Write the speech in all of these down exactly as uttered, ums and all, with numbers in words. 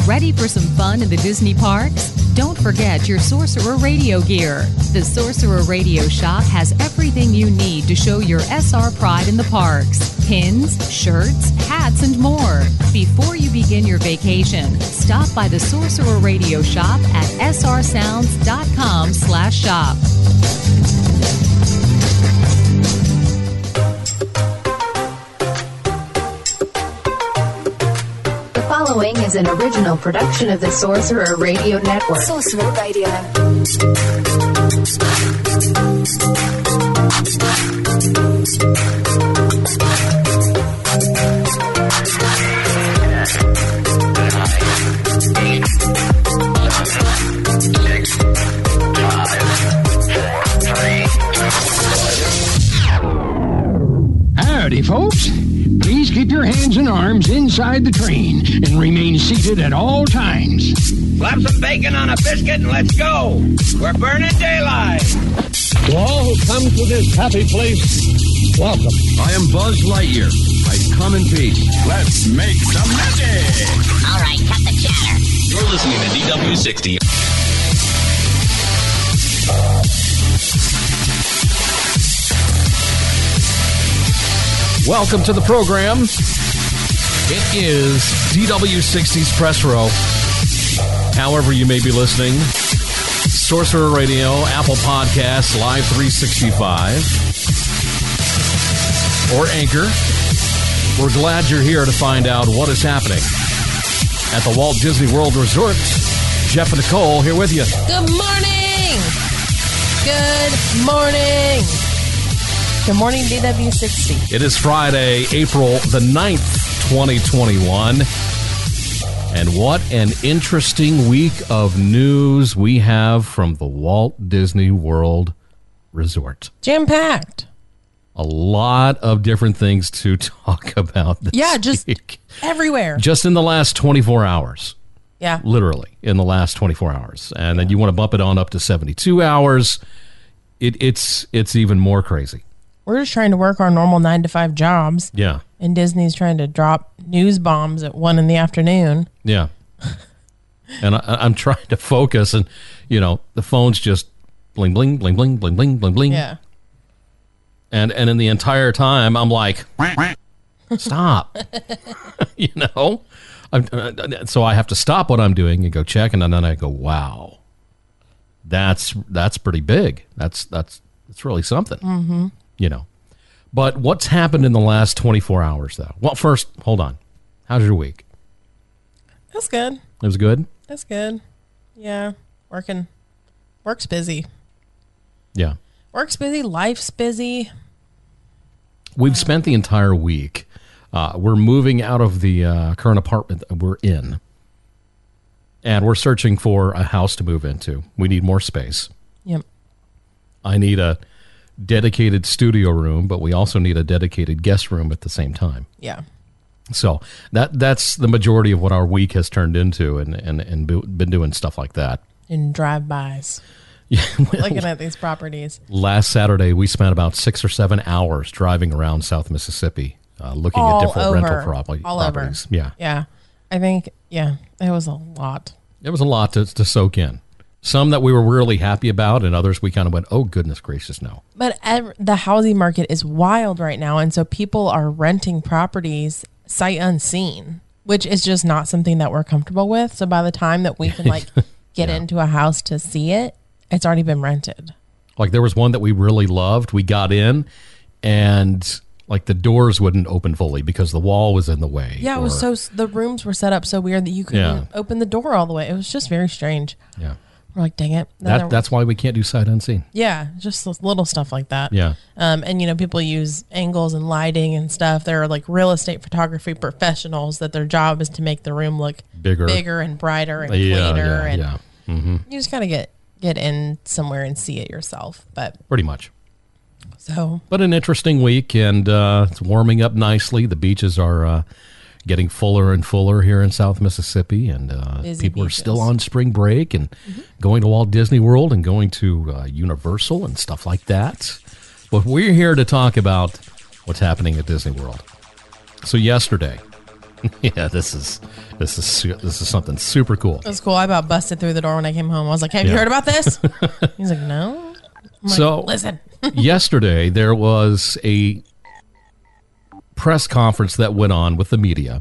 Ready for some fun in the Disney parks? Don't forget your Sorcerer Radio gear. The Sorcerer Radio shop has everything you need to show your S R pride in the parks. Pins, shirts, hats, and more. Before you begin your vacation, stop by the Sorcerer Radio shop at s r sounds dot com slash shop. The following is an original production of the Sorcerer Radio Network. Sorcerer Radio. Howdy, folks. Please keep your hands and arms inside the train and remain seated at all times. Slap some bacon on a biscuit and let's go. We're burning daylight. To all who come to this happy place, welcome. I am Buzz Lightyear. I come in peace. Let's make some magic. All right, cut the chatter. You're listening to D W sixty. Welcome to the program. It is D W sixty's Press Row. However you may be listening, Sorcerer Radio, Apple Podcasts, Live three sixty-five, or Anchor. We're glad you're here to find out what is happening at the Walt Disney World Resort. Jeff and Nicole here with you. Good morning. Good morning. Good morning, D W sixty. It is Friday, April the ninth, twenty twenty-one. And what an interesting week of news we have from the Walt Disney World Resort. Jam-packed. A lot of different things to talk about this Yeah, just week. Everywhere. Just in the last twenty-four hours. Yeah. Literally, in the last twenty-four hours. And then you want to bump it on up to seventy-two hours. It, it's it's even more crazy. We're just trying to work our normal nine to five jobs. Yeah. And Disney's trying to drop news bombs at one in the afternoon. Yeah. And I, I'm trying to focus, and, you know, the phone's just bling, bling, bling, bling, bling, bling, bling, bling. Yeah. And, and in the entire time, I'm like, stop. You know? I'm, uh, so I have to stop what I'm doing and go check, and then I go, wow. That's that's pretty big. That's, that's, that's really something. Mm-hmm. You know, but what's happened in the last twenty-four hours, though? Well, first, hold on. How's your week? That's good. It was good? That's good. Yeah. Working. Work's busy. Yeah. Work's busy. Life's busy. We've spent the entire week. Uh, we're moving out of the uh, current apartment that we're in. And we're searching for a house to move into. We need more space. Yep. I need a dedicated studio room, but we also need a dedicated guest room at the same time. Yeah. So that that's the majority of what our week has turned into, and and, and been doing stuff like that. In drive-bys. Yeah. Looking at these properties. Last Saturday, we spent about six or seven hours driving around South Mississippi, uh, looking All at different over. rental property, All properties. Over. Yeah. Yeah. I think, yeah, it was a lot. It was a lot to, to soak in. Some that we were really happy about, and others we kind of went, oh, goodness gracious, no. But ev- the housing market is wild right now, and so people are renting properties sight unseen, which is just not something that we're comfortable with. So by the time that we can, like, get yeah. into a house to see it, it's already been rented. Like, there was one that we really loved. We got in, and, like, the doors wouldn't open fully because the wall was in the way. Yeah, it or, was so, the rooms were set up so weird that you couldn't Yeah. open the door all the way. It was just very strange. Yeah. We're like, dang it. That, Then that's why we can't do sight unseen. Yeah, just those little stuff like that. Yeah. Um, and, you know, people use angles and lighting and stuff. There are, like, real estate photography professionals that their job is to make the room look Bigger. bigger and brighter and Yeah, cleaner. yeah, and yeah. Mm-hmm. you just got to get, get in somewhere and see it yourself. But Pretty much. So. But an interesting week, and uh, it's warming up nicely. The beaches are uh, getting fuller and fuller here in South Mississippi, and uh, people beaches. are still on spring break and mm-hmm. going to Walt Disney World and going to uh, Universal and stuff like that. But we're here to talk about what's happening at Disney World. So yesterday, Yeah, this is this is su- this is something super cool. It was cool. I about busted through the door when I came home. I was like, "Have Yeah. you heard about this?" He's like, "No." I'm So like, listen. yesterday there was a press conference that went on with the media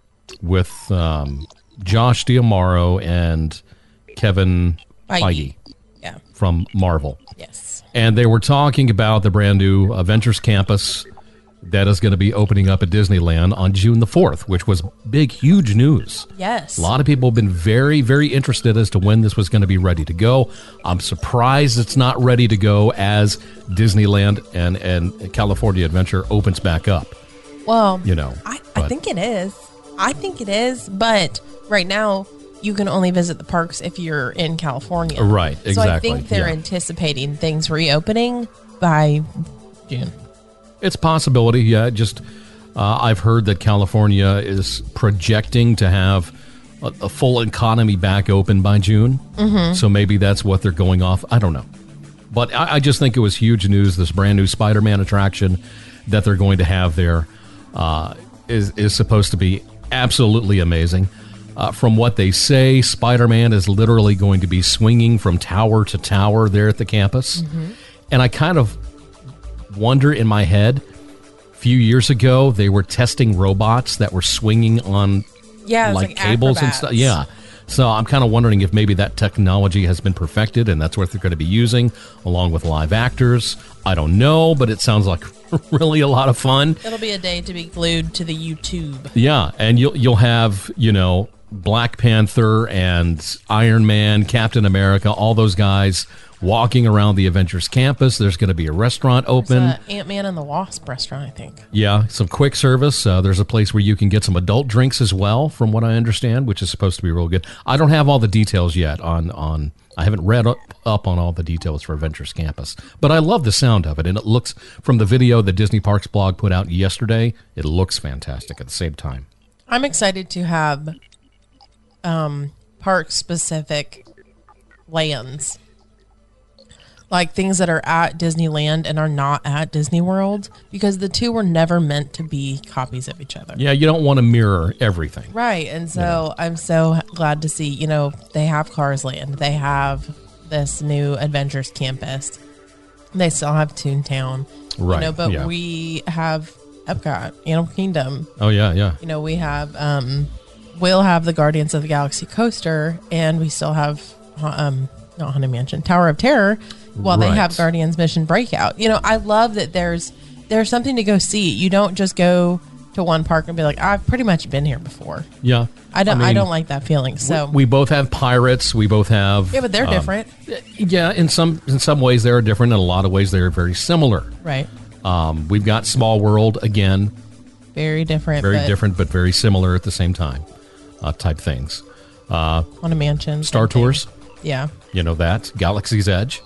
with um, Josh D'Amaro and Kevin Feige. Feige Yeah. from Marvel. Yes. And they were talking about the brand new Avengers Campus that is going to be opening up at Disneyland on June the fourth, which was big, huge news. Yes. A lot of people have been very, very interested as to when this was going to be ready to go. I'm surprised it's not ready to go as Disneyland and, and California Adventure opens back up. Well, You know, I, I but- think it is. I think it is, but right now you can only visit the parks if you're in California. Right, So I exactly, think they're yeah. anticipating things reopening by June. It's a possibility, yeah. Just uh, I've heard that California is projecting to have a, a full economy back open by June. Mhm. So maybe that's what they're going off. I don't know. But I, I just think it was huge news. This brand new Spider-Man attraction that they're going to have there uh, is is supposed to be absolutely amazing. Uh, from what they say, Spider-Man is literally going to be swinging from tower to tower there at the campus. Mm-hmm. And I kind of wonder in my head, a few years ago, they were testing robots that were swinging on Yeah, it's like, like cables and acrobats. stuff. Yeah. So I'm kind of wondering if maybe that technology has been perfected and that's what they're going to be using along with live actors. I don't know, but it sounds like really a lot of fun. It'll be a day to be glued to the YouTube. Yeah, and you'll you'll have, you know, Black Panther and Iron Man, Captain America, all those guys walking around the Avengers campus. There's going to be a restaurant open. It's uh, Ant-Man and the Wasp restaurant, I think. Yeah, some quick service. Uh, there's a place where you can get some adult drinks as well, from what I understand, which is supposed to be real good. I don't have all the details yet on on. I haven't read up, up on all the details for Avengers Campus, but I love the sound of it, and it looks from the video the Disney Parks blog put out yesterday. It looks fantastic at the same time. I'm excited to have um, park-specific lands. Like things that are at Disneyland and are not at Disney World, because the two were never meant to be copies of each other. Yeah, you don't want to mirror everything. Right. And so I'm so glad to see, you know, they have Cars Land. They have this new Adventures Campus. They still have Toontown. Right, You know, but yeah. we have Epcot, Animal Kingdom. Oh, yeah, yeah. You know, we have, um, we'll have the Guardians of the Galaxy coaster, and we still have, um, not Haunted Mansion, Tower of Terror, while Right. they have Guardians Mission Breakout. You know, I love that there's there's something to go see. You don't just go to one park and be like, I've pretty much been here before. Yeah. I don't. I, mean, don't like that feeling. So we, we both have pirates. We both have. yeah, but they're um, different, Yeah, in some in some ways they are different. In a lot of ways they are very similar. right? Um, we've got Small World again, Very different. very but different but very similar at the same time, uh, type things. Uh, On a mansion. Star same thing. Tours, Yeah, you know that. Galaxy's Edge,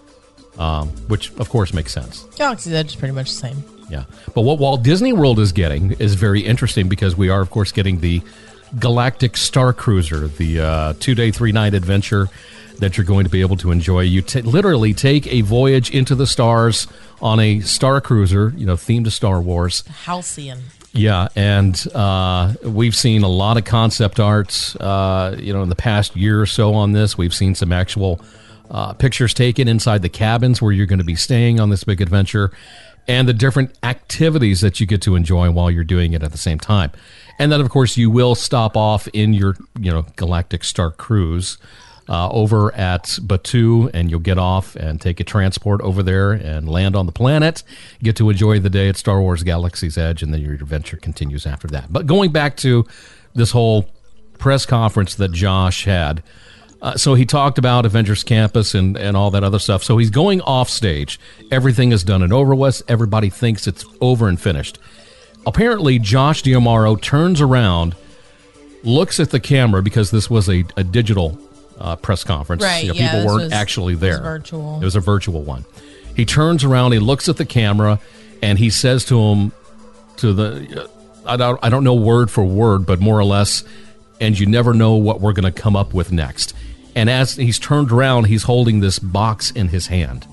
um, which of course makes sense. Galaxy's Edge is pretty much the same. Yeah, but what Walt Disney World is getting is very interesting because we are, of course, getting the Galactic Star Cruiser, the uh, two-day, three-night adventure that you're going to be able to enjoy. You t- literally take a voyage into the stars on a Star Cruiser, you know, themed to Star Wars. Halcyon. Yeah, and uh, we've seen a lot of concept arts, uh, you know, in the past year or so on this. We've seen some actual uh, pictures taken inside the cabins where you're going to be staying on this big adventure, and the different activities that you get to enjoy while you're doing it at the same time. And then, of course, you will stop off in your, you know, Galactic Star Cruise uh, over at Batuu, and you'll get off and take a transport over there and land on the planet. Get to enjoy the day at Star Wars Galaxy's Edge, and then your adventure continues after that. But going back to this whole press conference that Josh had, Uh, so he talked about Avengers Campus and, and all that other stuff. So he's going off stage. Everything is done and over with. Everybody thinks it's over and finished. Apparently, Josh D'Amaro turns around, looks at the camera, because this was a, a digital uh, press conference. Right, You know, yeah, people this weren't was- actually it was there. virtual. It was a virtual one. He turns around, he looks at the camera, and he says to him, to the, I don't, I don't know word for word, but more or less, and you never know what we're going to come up with next. And as he's turned around, he's holding this box in his hand.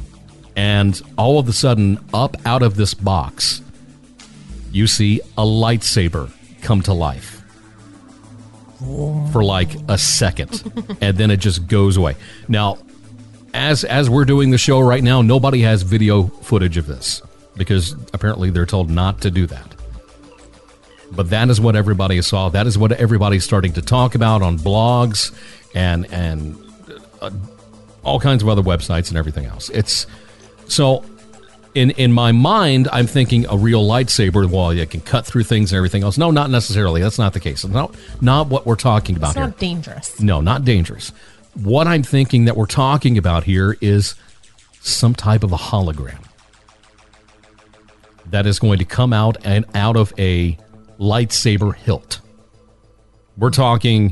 And all of a sudden, up out of this box, you see a lightsaber come to life for like a second, and then it just goes away. Now, as as we're doing the show right now, nobody has video footage of this because apparently they're told not to do that. But that is what everybody saw. That is what everybody's starting to talk about on blogs and and uh, all kinds of other websites and everything else. It's so in in my mind, I'm thinking a real lightsaber. Well, you can cut through things and everything else. No, not necessarily. That's not the case. It's not not what we're talking about here. It's not dangerous. No, not dangerous. What I'm thinking that we're talking about here is some type of a hologram that is going to come out and out of a lightsaber hilt. We're talking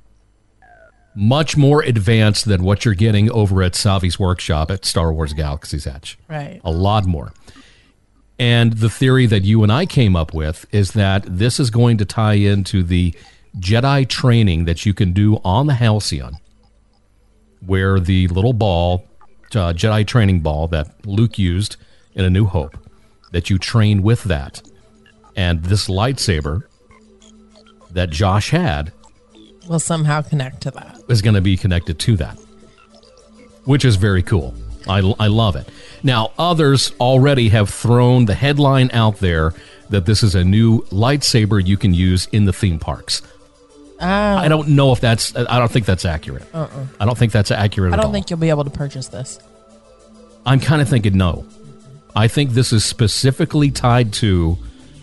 much more advanced than what you're getting over at Savi's workshop at Star Wars Galaxy's Edge. Right. A lot more. And the theory that you and I came up with is that this is going to tie into the Jedi training that you can do on the Halcyon, where the little ball, uh, Jedi training ball that Luke used in A New Hope, that you train with that. And this lightsaber that Josh had will somehow connect to that. Is going to be connected to that, which is very cool. I, I love it. Now, others already have thrown the headline out there that this is a new lightsaber you can use in the theme parks. Oh. I don't know if that's, I don't think that's accurate. Uh-uh. I don't think that's accurate I at all. don't think you'll be able to purchase this. I'm kind of thinking no. I think this is specifically tied to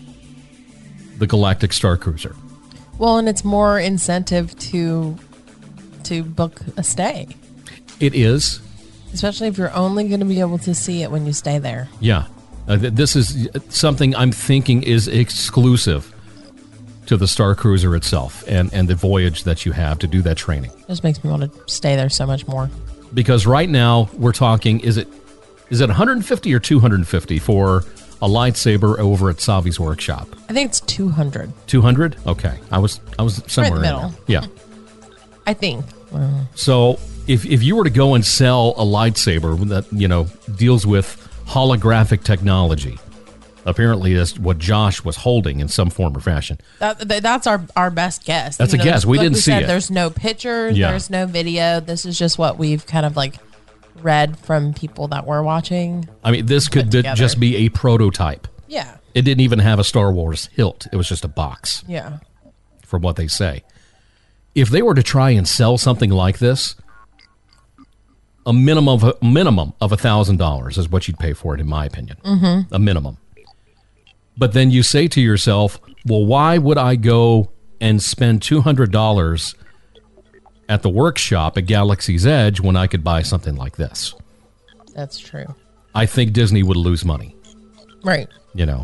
the Galactic Star Cruiser. Well, and it's more incentive to to book a stay. It is. Especially if you're only going to be able to see it when you stay there. Yeah. Uh, th- this is something I'm thinking is exclusive to the Star Cruiser itself and, and the voyage that you have to do that training. It just makes me want to stay there so much more. Because right now we're talking, is it is it one hundred fifty or two hundred fifty for a lightsaber over at Savi's workshop? I think it's two hundred. two hundred? Okay. I was I was somewhere right in the in middle. there. Yeah. I think. So if if you were to go and sell a lightsaber that, you know, deals with holographic technology, apparently that's what Josh was holding in some form or fashion. That, that, that's our, our best guess. That's you a know, guess. We like didn't we see said, it. There's no pictures. Yeah. There's no video. This is just what we've kind of like read from people that we're watching. I mean, this could be, just be a prototype. Yeah. It didn't even have a Star Wars hilt. It was just a box. Yeah. From what they say. If they were to try and sell something like this, a minimum of a minimum of a thousand dollars is what you'd pay for it, in my opinion. Mm-hmm. A minimum. But then you say to yourself, well, why would I go and spend two hundred dollars at the workshop at Galaxy's Edge when I could buy something like this? That's true. I think Disney would lose money. Right. You know,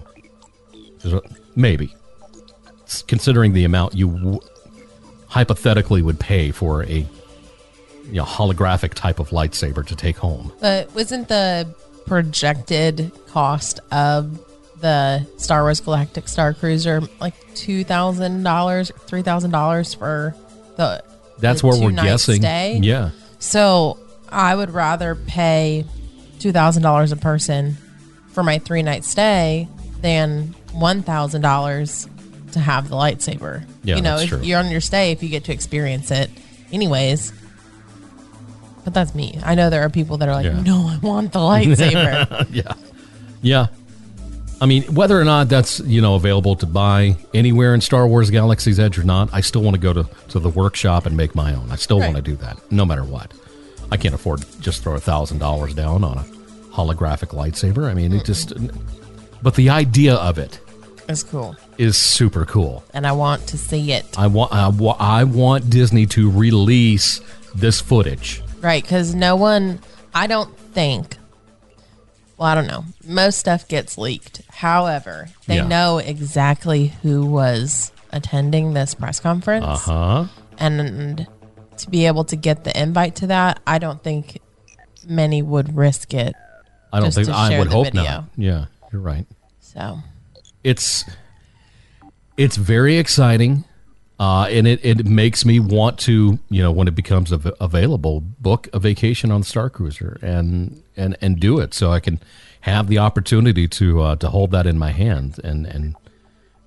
maybe. Considering the amount you w- hypothetically would pay for a you know, holographic type of lightsaber to take home. But wasn't the projected cost of the Star Wars Galactic Star Cruiser like two thousand dollars, three thousand dollars for the That's the what we're two-night guessing. Stay? Yeah. So I would rather pay two thousand dollars a person for my three-night stay than one thousand dollars to have the lightsaber. Yeah, you know, that's if true. you're on your stay, if you get to experience it anyways. But that's me. I know there are people that are like, Yeah. no, I want the lightsaber. Yeah. Yeah. I mean, whether or not that's, you know, available to buy anywhere in Star Wars Galaxy's Edge or not, I still want to go to, to the workshop and make my own. I still Right. want to do that, no matter what. I can't afford to just throw a thousand dollars down on a holographic lightsaber. I mean, it just... But the idea of it It's cool. is super cool. And I want to see it. I want, I, wa- I want Disney to release this footage. Right, because no one, I don't think, well, I don't know. Most stuff gets leaked. However, they Yeah. know exactly who was attending this press conference. Uh-huh. And to be able to get the invite to that, I don't think many would risk it. I don't just think, to I share would the hope video. not. Yeah, you're right. So It's it's very exciting, uh, and it, it makes me want to, you know, when it becomes av- available, book a vacation on the Star Cruiser and and and do it so I can have the opportunity to uh, to hold that in my hand and and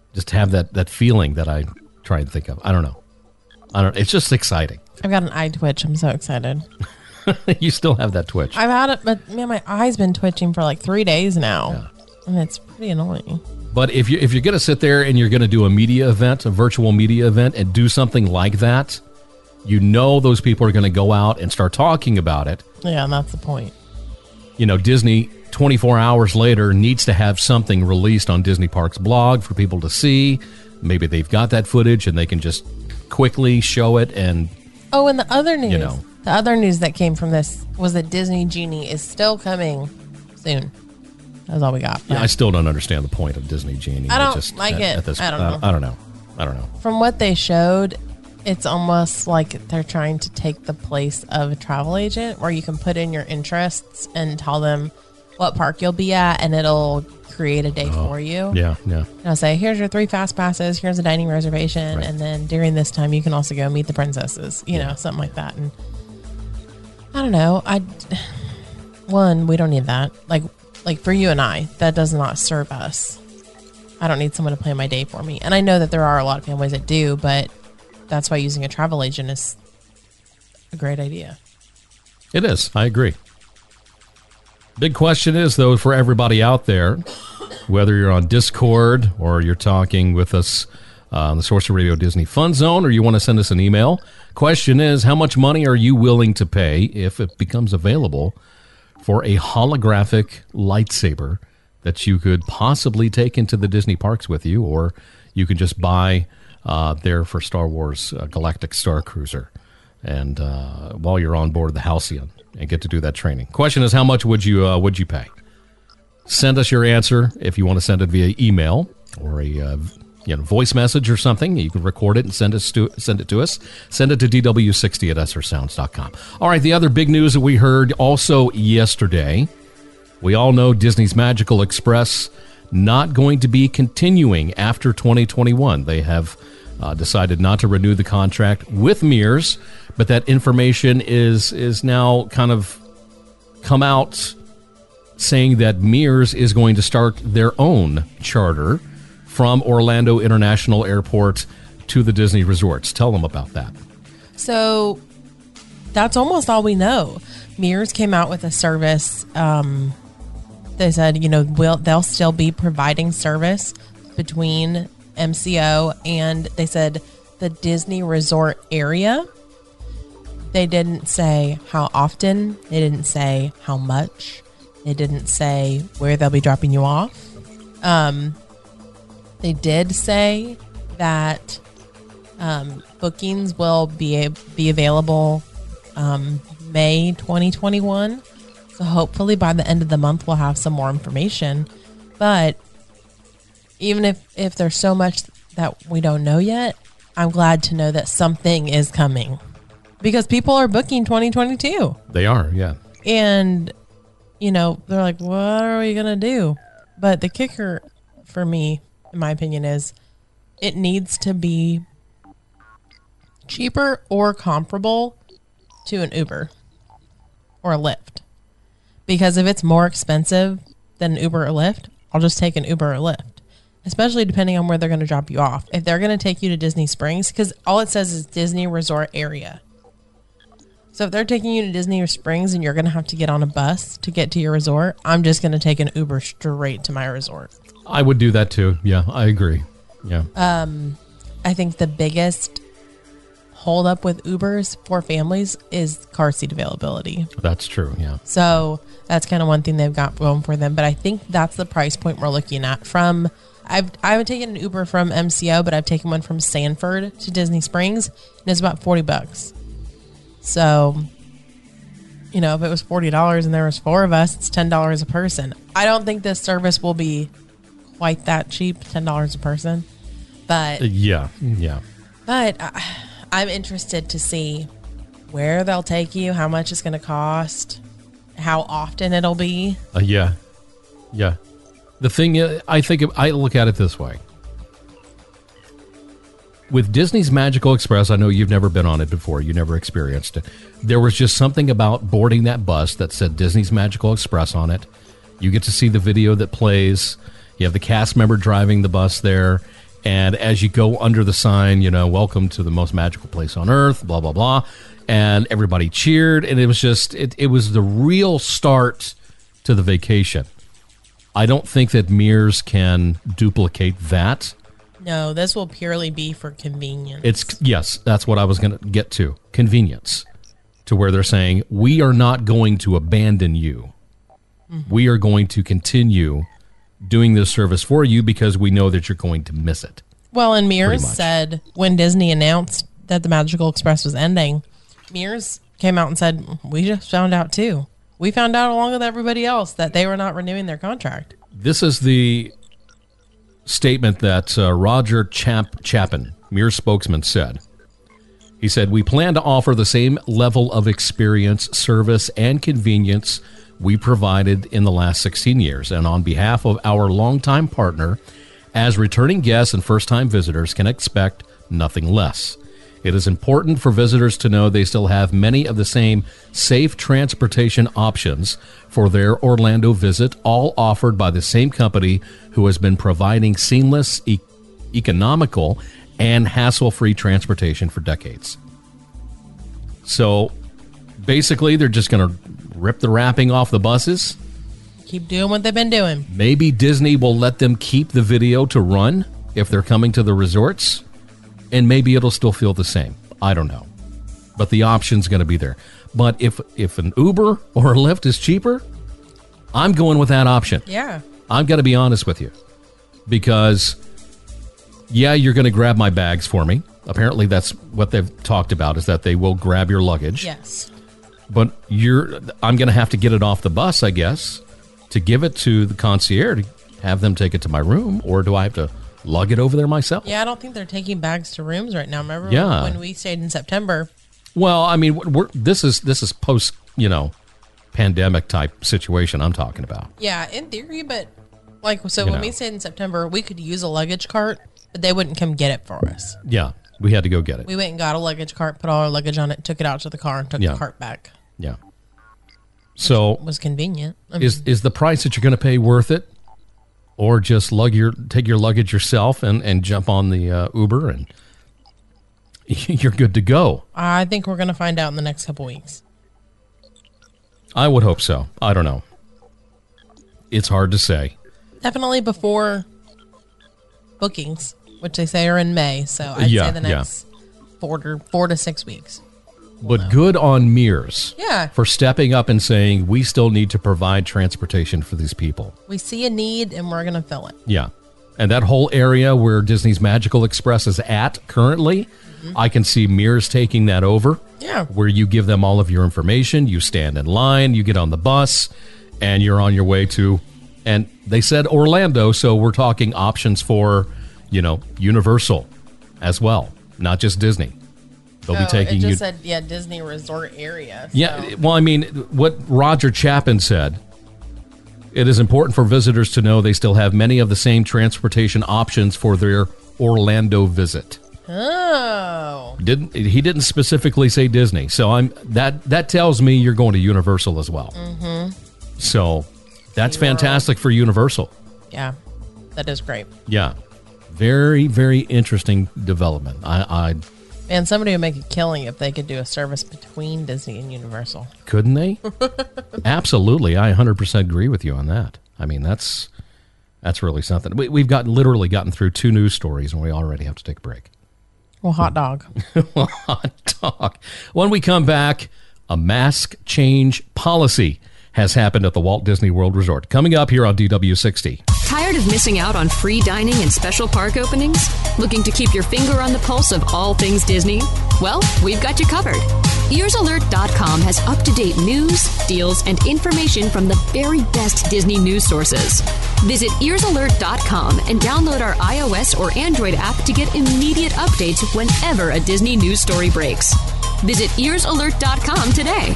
just have that, that feeling that I try and think of. I don't know. I don't. It's just exciting. I've got an eye twitch. I'm so excited. You still have that twitch. I've had it, but man, my eye's been twitching for like three days now, Yeah. and it's pretty annoying. But if you if you're going to sit there and you're going to do a media event, a virtual media event, and do something like that, you know those people are going to go out and start talking about it. Yeah, and that's the point. You know, Disney twenty-four hours later needs to have something released on Disney Parks blog for people to see. Maybe they've got that footage and they can just quickly show it. And oh, and the other news, you know, the other news that came from this was that Disney Genie is still coming soon. That's all we got. Yeah, I still don't understand the point of Disney Genie. I don't just, like at, it. At this, I don't uh, know. I don't know. I don't know. From what they showed, it's almost like they're trying to take the place of a travel agent where you can put in your interests and tell them what park you'll be at, and it'll create a day Oh, for you. Yeah, yeah. And I'll say, here's your three fast passes, here's a dining reservation, Right. and then during this time you can also go meet the princesses, you know, something like that. And I don't know. I one, we don't need that. Like like for you and I, that does not serve us. I don't need someone to plan my day for me. And I know that there are a lot of families that do, but that's why using a travel agent is a great idea. It is. I agree. Big question is, though, for everybody out there, whether you're on Discord or you're talking with us uh, on the Sorcerer Radio Disney Fun Zone, or you want to send us an email, question is, how much money are you willing to pay if it becomes available for a holographic lightsaber that you could possibly take into the Disney parks with you, or you could just buy uh, there for Star Wars uh, Galactic Star Cruiser, and uh, while you're on board the Halcyon and get to do that training. Question is, how much would you uh, would you pay? Send us your answer if you want to send it via email or a uh, you know voice message or something. You can record it and send us to send it to us. Send it to D W sixty at S R sounds dot com. All right, the other big news that we heard also yesterday. We all know Disney's Magical Express not going to be continuing after twenty twenty-one. They have uh, decided not to renew the contract with Mears, but that information is is now kind of come out saying that Mears is going to start their own charter from Orlando International Airport to the Disney resorts. Tell them about that. So that's almost all we know. Mears came out with a service. Um, they said, you know, we'll, they'll still be providing service between M C O and they said the Disney resort area. They didn't say how often. They didn't say how much. They didn't say where they'll be dropping you off. Um, they did say that um, bookings will be be available um, May twenty twenty-one. So hopefully by the end of the month we'll have some more information. But even if, if there's so much that we don't know yet, I'm glad to know that something is coming. Because people are booking twenty twenty-two. They are, yeah. And, you know, they're like, what are we going to do? But the kicker for me, in my opinion, is it needs to be cheaper or comparable to an Uber or a Lyft. Because if it's more expensive than an Uber or Lyft, I'll just take an Uber or Lyft. Especially depending on where they're going to drop you off. If they're going to take you to Disney Springs, because all it says is Disney Resort Area. So if they're taking you to Disney Springs and you're going to have to get on a bus to get to your resort, I'm just going to take an Uber straight to my resort. I would do that too. Yeah, I agree. Yeah. Um, I think the biggest hold up with Ubers for families is car seat availability. That's true, yeah. So that's kind of one thing they've got going for them. But I think that's the price point we're looking at. From I've I haven't taken an Uber from M C O, but I've taken one from Sanford to Disney Springs, and it's about forty bucks. So, you know, if it was forty dollars and there was four of us, it's ten dollars a person. I don't think this service will be quite that cheap, ten dollars a person. But yeah, yeah. But I, I'm interested to see where they'll take you, how much it's going to cost, how often it'll be. Uh, yeah, yeah. The thing is, I think I look at it this way. With Disney's Magical Express, I know you've never been on it before. You never experienced it. There was just something about boarding that bus that said Disney's Magical Express on it. You get to see the video that plays. You have the cast member driving the bus there. And as you go under the sign, you know, welcome to the most magical place on earth, blah, blah, blah. And everybody cheered. And it was just, it, it was the real start to the vacation. I don't think that Mears can duplicate that. No, this will purely be for convenience. It's yes, that's what I was going to get to. Convenience. To where they're saying, we are not going to abandon you. Mm-hmm. We are going to continue doing this service for you because we know that you're going to miss it. Well, and Mears said when Disney announced that the Magical Express was ending, Mears came out and said, we just found out too. We found out along with everybody else that they were not renewing their contract. This is the statement that uh, Roger Chap- Chapin, Mears spokesman, said. He said, we plan to offer the same level of experience, service, and convenience we provided in the last sixteen years. And on behalf of our longtime partner, as returning guests and first-time visitors can expect nothing less. It is important for visitors to know they still have many of the same safe transportation options for their Orlando visit, all offered by the same company who has been providing seamless, e- economical, and hassle-free transportation for decades. So basically, they're just going to rip the wrapping off the buses. Keep doing what they've been doing. Maybe Disney will let them keep the video to run if they're coming to the resorts. And maybe it'll still feel the same. I don't know. But the option's going to be there. But if if an Uber or a Lyft is cheaper, I'm going with that option. Yeah. I'm going to be honest with you. Because, yeah, you're going to grab my bags for me. Apparently that's what they've talked about, is that they will grab your luggage. Yes. But you're, I'm going to have to get it off the bus, I guess, to give it to the concierge, to have them take it to my room, or do I have to lug it over there myself? Yeah, I don't think they're taking bags to rooms right now. Remember yeah. when we stayed in September? Well, I mean, we're, this is this is post, you know, pandemic type situation I'm talking about. Yeah, in theory, but like, so You when know. we stayed in September, we could use a luggage cart, but they wouldn't come get it for us. Yeah, we had to go get it. We went and got a luggage cart, put all our luggage on it, took it out to the car, and took Yeah. the cart back. Yeah. So It was convenient. I is mean, is the price that you're going to pay worth it, or just lug your take your luggage yourself and, and jump on the uh, Uber and you're good to go? I think we're going to find out in the next couple weeks. I would hope so. I don't know. It's hard to say. Definitely before bookings, which they say are in May. So I'd Yeah, say the yeah. next four to four to six weeks. But good on Mears Yeah. for stepping up and saying we still need to provide transportation for these people. We see a need and we're going to fill it. Yeah. And that whole area where Disney's Magical Express is at currently, I can see Mears taking that over. Yeah. Where you give them all of your information, you stand in line, you get on the bus, and you're on your way to, and they said Orlando, so we're talking options for, you know, Universal as well, not just Disney. They'll Oh, be taking it just you. said, yeah, Disney Resort area. So. Yeah, well, I mean, what Roger Chapin said, it is important for visitors to know they still have many of the same transportation options for their Orlando visit. Oh. Didn't he didn't specifically say Disney. So I'm that that tells me you're going to Universal as well. Mm-hmm. So that's You're fantastic for Universal. Yeah, that is great. Yeah. Very, very interesting development. I, I Man, somebody would make a killing if they could do a service between Disney and Universal. couldn't they? Absolutely. I one hundred percent agree with you on that. I mean, that's that's really something. We, we've got literally gotten through two news stories and we already have to take a break. Well, hot dog. Well, hot dog. When we come back, a mask change policy has happened at the Walt Disney World Resort. Coming up here on D W sixty. Tired of missing out on free dining and special park openings? Looking to keep your finger on the pulse of all things Disney? Well, we've got you covered. ears alert dot com has up-to-date news, deals, and information from the very best Disney news sources. Visit ears alert dot com and download our iOS or Android app to get immediate updates whenever a Disney news story breaks. Visit ears alert dot com today.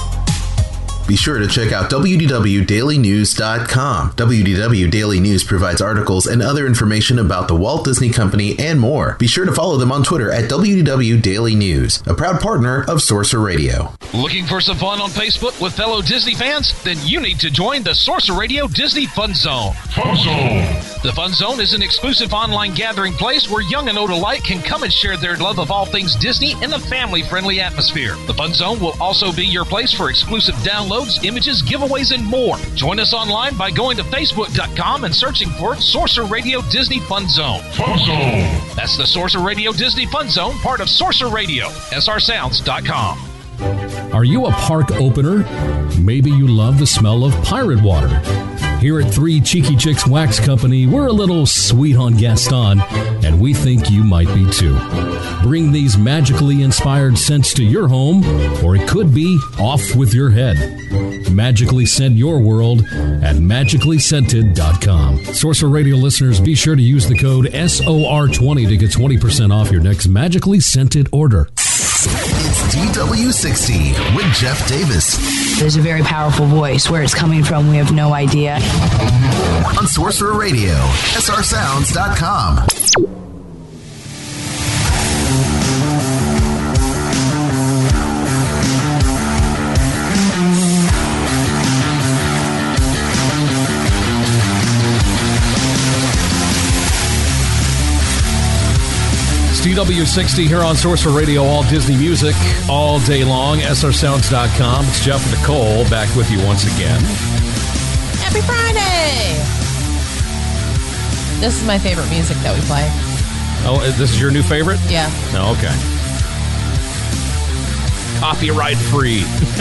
Be sure to check out W D W daily news dot com. W D W Daily News provides articles and other information about the Walt Disney Company and more. Be sure to follow them on Twitter at W D W Daily News, a proud partner of Sorcerer Radio. Looking for some fun on Facebook with fellow Disney fans? Then you need to join the Sorcerer Radio Disney Fun Zone. Fun Zone. The Fun Zone is an exclusive online gathering place where young and old alike can come and share their love of all things Disney in a family-friendly atmosphere. The Fun Zone will also be your place for exclusive downloads, images, giveaways, and more. Join us online by going to facebook dot com and searching for Sorcerer Radio Disney Fun Zone. Fun Zone. That's the Sorcerer Radio Disney Fun Zone, part of Sorcerer Radio, S R sounds dot com. Are you a park opener? Maybe you love the smell of pirate water. Here at Three Cheeky Chicks Wax Company, we're a little sweet on Gaston, and we think you might be too. Bring these magically inspired scents to your home, or it could be off with your head. Magically scent your world at magically scented dot com. Sorcerer Radio listeners, be sure to use the code S O R twenty to get twenty percent off your next magically scented order. It's D W sixty with Jeff Davis. There's a very powerful voice. Where it's coming from, we have no idea. On Sorcerer Radio, S R sounds dot com. D W sixty here on Sorcerer Radio, all Disney music, all day long, S R sounds dot com. It's Jeff and Nicole back with you once again. Happy Friday! This is my favorite music that we play. Oh, this is your new favorite? Yeah. Oh, okay. Copyright free.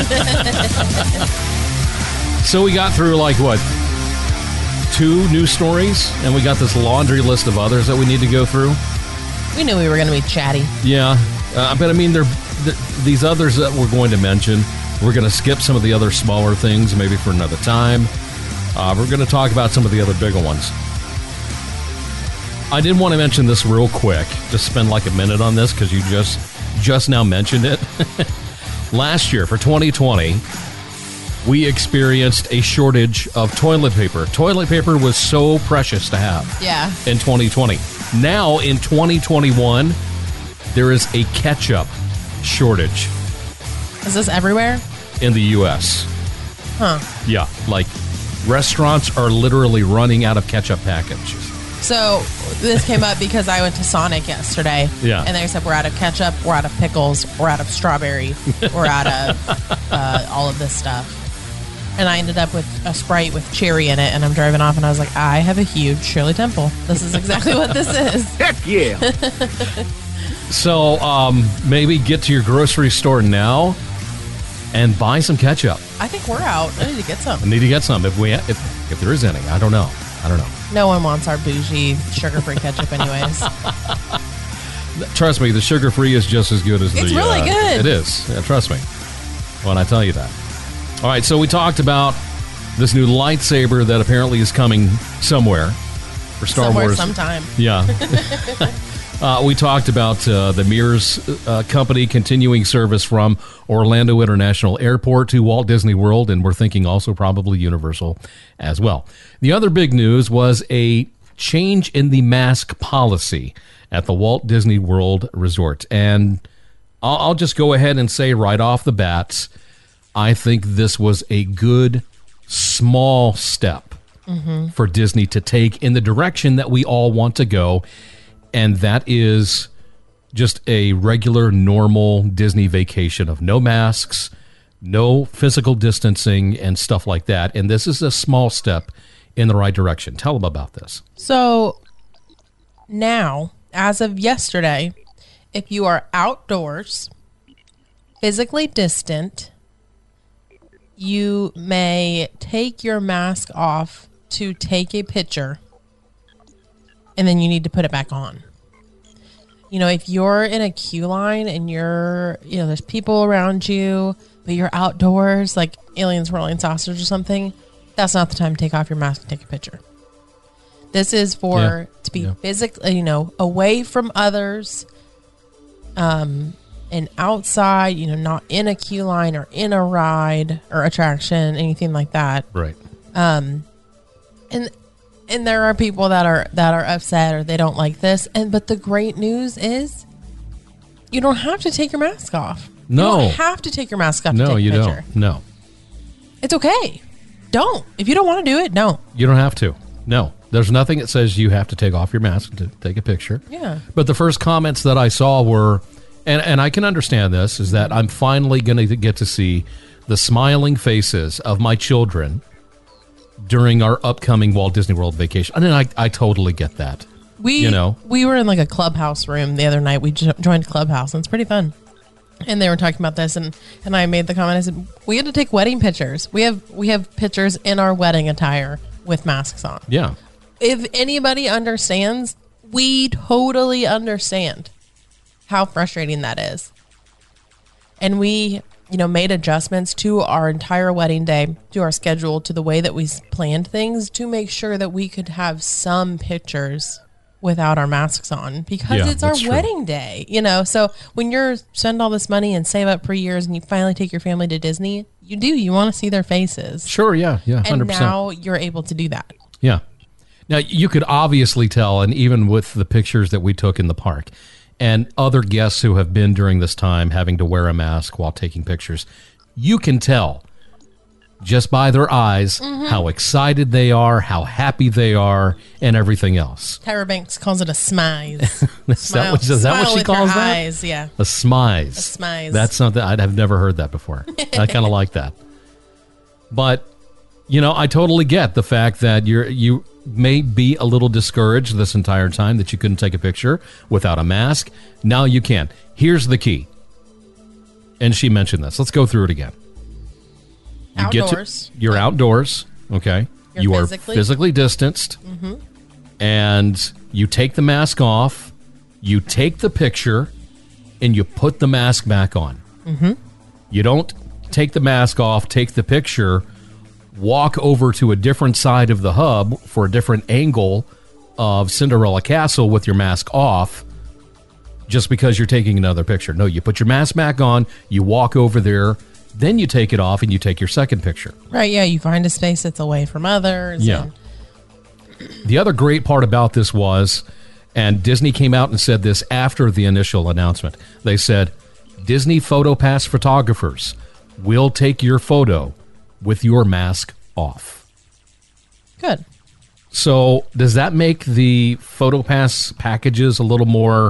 So we got through like what? Two news stories, and we got this laundry list of others that we need to go through. We knew we were going to be chatty. Yeah, uh, but I mean, they're, they're, these others that we're going to mention, we're going to skip some of the other smaller things, maybe for another time. Uh, we're going to talk about some of the other bigger ones. I did want to mention this real quick, just spend like a minute on this, because you just, just now mentioned it. Last year, for twenty twenty, we experienced a shortage of toilet paper. Toilet paper was so precious to have. Yeah. In twenty twenty. Now, in twenty twenty-one, there is a ketchup shortage. Is this everywhere? In the U S. Huh. Yeah, like restaurants are literally running out of ketchup packages. So this came up because I went to Sonic yesterday. Yeah. And they said, we're out of ketchup, we're out of pickles, we're out of strawberry, we're out of uh, all of this stuff. And I ended up with a Sprite with cherry in it, and I'm driving off, and I was like, I have a huge Shirley Temple. This is exactly what this is. Heck yeah. So um, maybe get to your grocery store now and buy some ketchup. I think we're out. I need to get some. I need to get some if we if if there is any. I don't know. I don't know. No one wants our bougie sugar-free ketchup anyways. Trust me, the sugar-free is just as good as it's the... It's really uh, good. It is. Yeah, trust me when I tell you that. All right, so we talked about this new lightsaber that apparently is coming somewhere for Star somewhere Wars. Sometime. Yeah. uh, we talked about uh, the Mears uh, company continuing service from Orlando International Airport to Walt Disney World, and we're thinking also probably Universal as well. The other big news was a change in the mask policy at the Walt Disney World Resort. And I'll, I'll just go ahead and say right off the bat, I think this was a good, small step mm-hmm. for Disney to take in the direction that we all want to go, and that is just a regular, normal Disney vacation of no masks, no physical distancing, and stuff like that. And this is a small step in the right direction. Tell them about this. So now, as of yesterday, if you are outdoors, physically distant, you may take your mask off to take a picture, and then you need to put it back on. You know, if you're in a queue line and you're, you know, there's people around you, but you're outdoors, like aliens rolling sausage or something, that's not the time to take off your mask and take a picture. This is for yeah. to be yeah. physically, you know, away from others, um, and outside, you know, not in a queue line or in a ride or attraction, anything like that. Right. Um, and and there are people that are that are upset or they don't like this. And but the great news is, you don't have to take your mask off. No, you don't have to take your mask off. No, to take you a picture. don't. No, it's okay. Don't if you don't want to do it. Don't. You don't have to. No. There's nothing that says you have to take off your mask to take a picture. Yeah. But the first comments that I saw were, and, and I can understand this, is that I'm finally going to get to see the smiling faces of my children during our upcoming Walt Disney World vacation. And then I, I totally get that. We, you know, we were in like a Clubhouse room the other night. We jo- joined Clubhouse, and it's pretty fun. And they were talking about this, and, and I made the comment. I said, we had to take wedding pictures. We have we have pictures in our wedding attire with masks on. Yeah. If anybody understands, we totally understand how frustrating that is. And we, you know, made adjustments to our entire wedding day, to our schedule, to the way that we planned things to make sure that we could have some pictures without our masks on, because Yeah, it's our that's true. wedding day, you know. So when you're spend all this money and save up for years and you finally take your family to Disney, you do, you want to see their faces. Sure, yeah, yeah, one hundred And percent. now you're able to do that. Yeah. Now, you could obviously tell, and even with the pictures that we took in the park and other guests who have been during this time having to wear a mask while taking pictures, you can tell just by their eyes Mhm. how excited they are, how happy they are, and everything else. Tyra Banks calls it a smize. Is that what, is that what Smile she with your calls that? eyes, yeah. A smize. A smize. That's something I'd have never heard that before. I kind of like that. But, you know, I totally get the fact that you're you may be a little discouraged this entire time that you couldn't take a picture without a mask. Now you can. Here's the key. And she mentioned this. Let's go through it again. You Outdoors. Get to, you're outdoors, okay? You're you physically- are physically distanced. Mhm. And you take the mask off, you take the picture, and you put the mask back on. Mm-hmm. You don't take the mask off, take the picture, walk over to a different side of the hub for a different angle of Cinderella Castle with your mask off just because you're taking another picture. No, you put your mask back on, you walk over there, then you take it off and you take your second picture. Right, yeah, you find a space that's away from others. Yeah. and- The other great part about this was, and Disney came out and said this after the initial announcement, they said, Disney PhotoPass photographers will take your photo with your mask off. Good. So does that make the PhotoPass packages a little more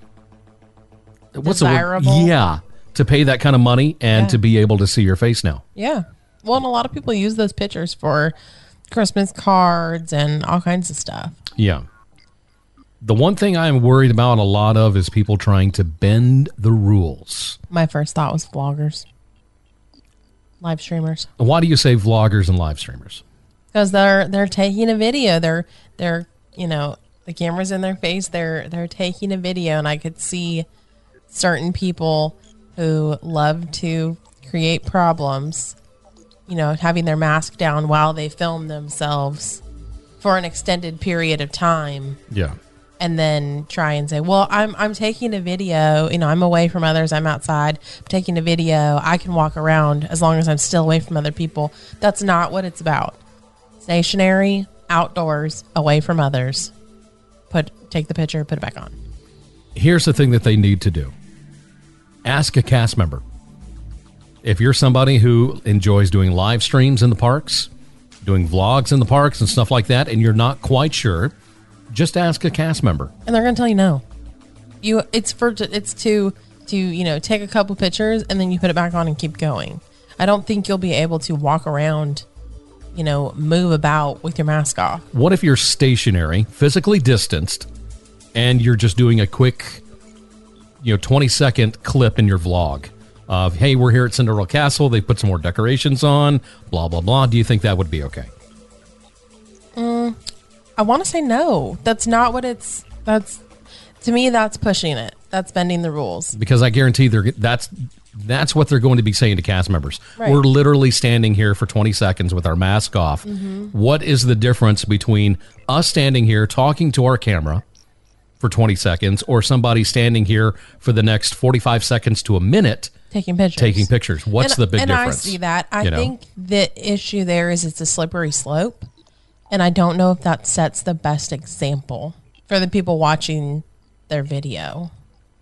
what's the word? Desirable? Yeah, to pay that kind of money and Yeah. to be able to see your face now. Yeah. Well, and a lot of people use those pictures for Christmas cards and all kinds of stuff. Yeah. The one thing I'm worried about a lot of is people trying to bend the rules. My first thought was vloggers, live streamers, Why do you say vloggers and live streamers? because they're they're taking a video. They're they're you know the camera's in their face. They're they're taking a video, and I could see certain people who love to create problems, you know, having their mask down while they film themselves for an extended period of time. Yeah. And then try and say, well, I'm I'm taking a video, you know, I'm away from others, I'm outside, I'm taking a video, I can walk around as long as I'm still away from other people. That's not what it's about. Stationary, outdoors, away from others. Put take the picture, put it back on. Here's the thing that they need to do. Ask a cast member. If you're somebody who enjoys doing live streams in the parks, doing vlogs in the parks and stuff like that, and you're not quite sure, just ask a cast member. And they're gonna tell you no. You it's for it's to to, you know, take a couple pictures and then you put it back on and keep going. I don't think you'll be able to walk around, you know, move about with your mask off. What if you're stationary, physically distanced, and you're just doing a quick, you know, twenty second clip in your vlog of, hey, we're here at Cinderella Castle, they put some more decorations on, blah, blah, blah. Do you think that would be okay? Mm, I want to say no. That's not what it's. That's to me. That's pushing it. That's bending the rules. Because I guarantee they're that's that's what they're going to be saying to cast members. Right. We're literally standing here for twenty seconds with our mask off. Mhm. What is the difference between us standing here talking to our camera for twenty seconds or somebody standing here for the next forty-five seconds to a minute Taking pictures. taking pictures? What's and, the big and difference? I see that. I You know? think the issue there is it's a slippery slope, and I don't know if that sets the best example for the people watching their video.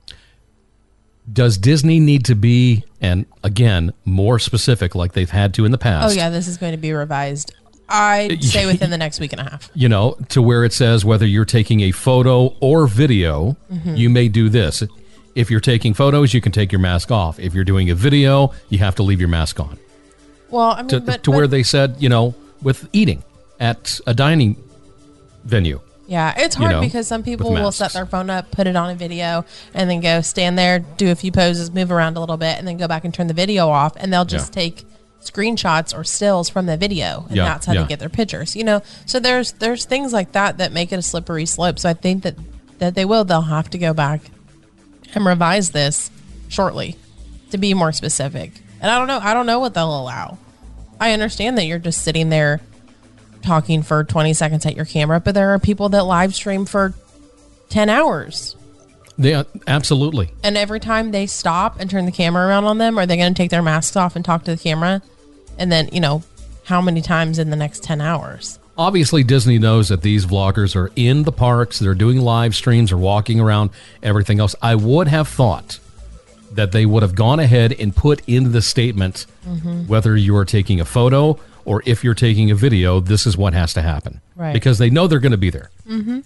Does Disney need to be, and again, more specific like they've had to in the past? Oh yeah, this is going to be revised I'd say within the next week and a half. You know, to where it says whether you're taking a photo or video, mm-hmm. you may do this. If you're taking photos, you can take your mask off. If you're doing a video, you have to leave your mask on. Well, I mean, to, but, to but, where they said, you know, with eating at a dining venue. Yeah, it's hard you know, because some people will set their phone up, put it on a video, and then go stand there, do a few poses, move around a little bit, and then go back and turn the video off, and they'll just yeah. take screenshots or stills from the video, and yeah, that's how yeah. they get their pictures. You know, so there's there's things like that that make it a slippery slope. So I think that that they will. They'll have to go back and revise this shortly to be more specific. And I don't know. I don't know what they'll allow. I understand that you're just sitting there talking for twenty seconds at your camera, but there are people that live stream for ten hours. Yeah, absolutely. And every time they stop and turn the camera around on them, are they going to take their masks off and talk to the camera? And then, you know, how many times in the next ten hours? Obviously, Disney knows that these vloggers are in the parks, they're doing live streams, or walking around, everything else. I would have thought that they would have gone ahead and put into the statement, mm-hmm. whether you are taking a photo or if you're taking a video, this is what has to happen. Right. Because they know they're going to be there. Mm-hmm.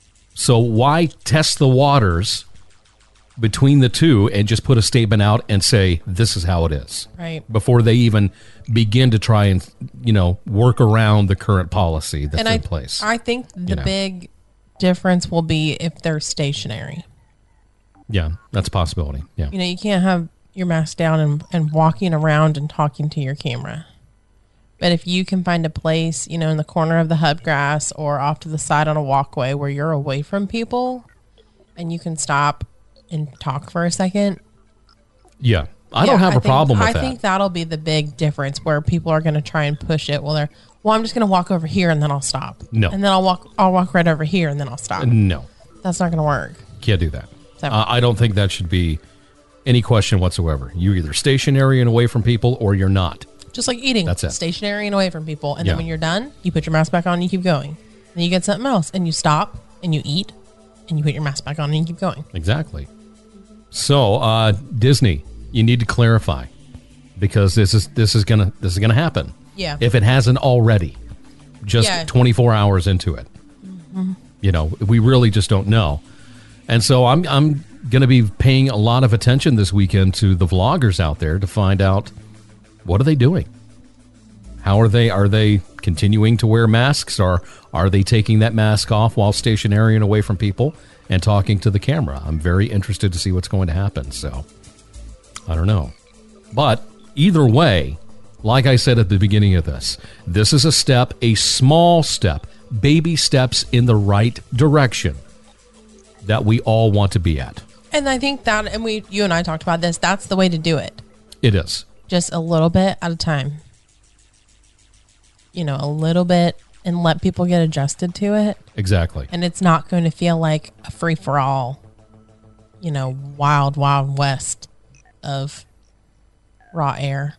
So why test the waters between the two and just put a statement out and say, this is how it is? Right. Before they even begin to try and, you know, work around the current policy that's and in I, place. I think the you know. big difference will be if they're stationary. Yeah, that's a possibility. Yeah. You know, you can't have your mask down and, and walking around and talking to your camera. But if you can find a place, you know, in the corner of the hubgrass or off to the side on a walkway where you're away from people and you can stop and talk for a second. Yeah. I yeah, don't have I a think, problem with I that. I think that'll be the big difference where people are going to try and push it. Well, they're, well, I'm just going to walk over here and then I'll stop. No. And then I'll walk, I'll walk right over here and then I'll stop. No. That's not going to work. Can't do that. So. Uh, I don't think that should be any question whatsoever. You're either stationary and away from people or you're not. Just like eating. That's it. Stationary and away from people. And yeah. then when you're done, you put your mask back on and you keep going. Then you get something else and you stop and you eat and you put your mask back on and you keep going. Exactly. So, uh, Disney, you need to clarify because this is this is gonna this is gonna happen. Yeah. If it hasn't already, just yeah. twenty-four hours into it. Mm-hmm. You know, we really just don't know. And so I'm I'm going to be paying a lot of attention this weekend to the vloggers out there to find out what are they doing? How are they are they continuing to wear masks, or are they taking that mask off while stationary and away from people and talking to the camera? I'm very interested to see what's going to happen. So I don't know. But either way, like I said at the beginning of this, this is a step, a small step, baby steps in the right direction that we all want to be at. And I think that, and we, you and I talked about this, that's the way to do it. It is. Just a little bit at a time. You know, a little bit, and let people get adjusted to it. Exactly. And it's not going to feel like a free-for-all, you know, wild, wild west of raw air.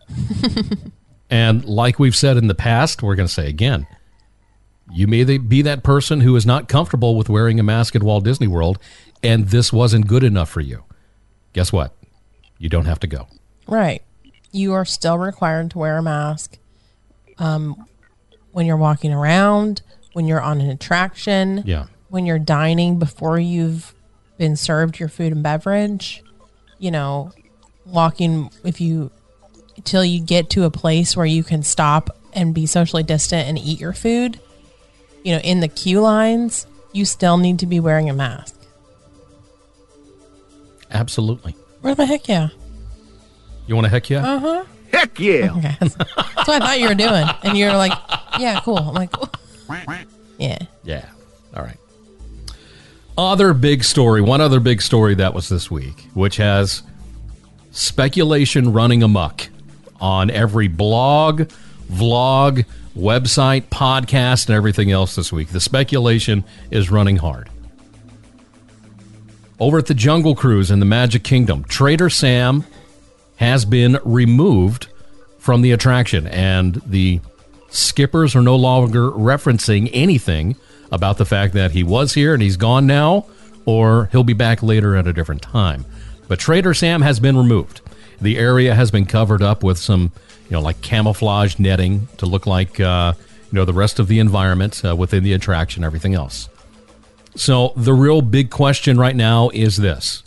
And like we've said in the past, we're going to say again, you may be that person who is not comfortable with wearing a mask at Walt Disney World, and this wasn't good enough for you. Guess what? You don't have to go. Right. You are still required to wear a mask um, when you're walking around, when you're on an attraction, yeah. when you're dining before you've been served your food and beverage, you know, walking if you till you get to a place where you can stop and be socially distant and eat your food. You know, in the queue lines, you still need to be wearing a mask. Absolutely. Where's my heck yeah? You want a heck yeah? Uh-huh. Heck yeah. Okay. That's what I thought you were doing. And you're like, yeah, cool. I'm like, oh. yeah. Yeah. All right. Other big story, one other big story that was this week, which has speculation running amok on every blog, vlog, website, podcast, and everything else this week. The speculation is running hard. Over at the Jungle Cruise in the Magic Kingdom, Trader Sam has been removed from the attraction, and the skippers are no longer referencing anything about the fact that he was here and he's gone now, or he'll be back later at a different time. But Trader Sam has been removed. The area has been covered up with some, you know, like camouflage netting to look like, uh, you know, the rest of the environment uh, within the attraction, everything else. So the real big question right now is this.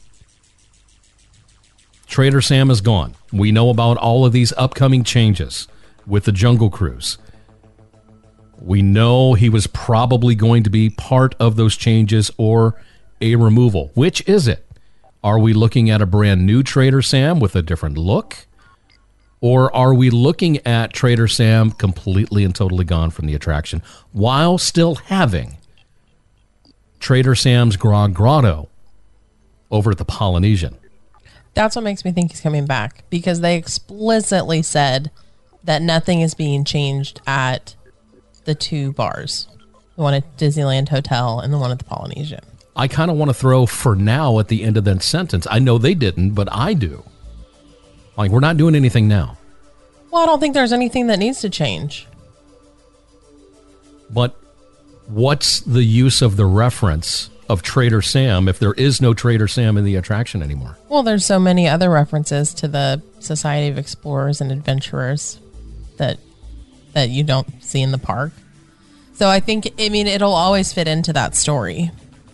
Trader Sam is gone. We know about all of these upcoming changes with the Jungle Cruise. We know he was probably going to be part of those changes or a removal. Which is it? Are we looking at a brand new Trader Sam with a different look? Or are we looking at Trader Sam completely and totally gone from the attraction while still having Trader Sam's Grog Grotto over at the Polynesian? That's what makes me think he's coming back, because they explicitly said that nothing is being changed at the two bars, the one at Disneyland Hotel and the one at the Polynesian. I kind of want to throw "for now" at the end of that sentence. I know they didn't, but I do. Like, we're not doing anything now. Well, I don't think there's anything that needs to change. But what's the use of the reference of Trader Sam if there is no Trader Sam in the attraction anymore? Well, there's so many other references to the Society of Explorers and Adventurers that that you don't see in the park. So I think, I mean, it'll always fit into that story.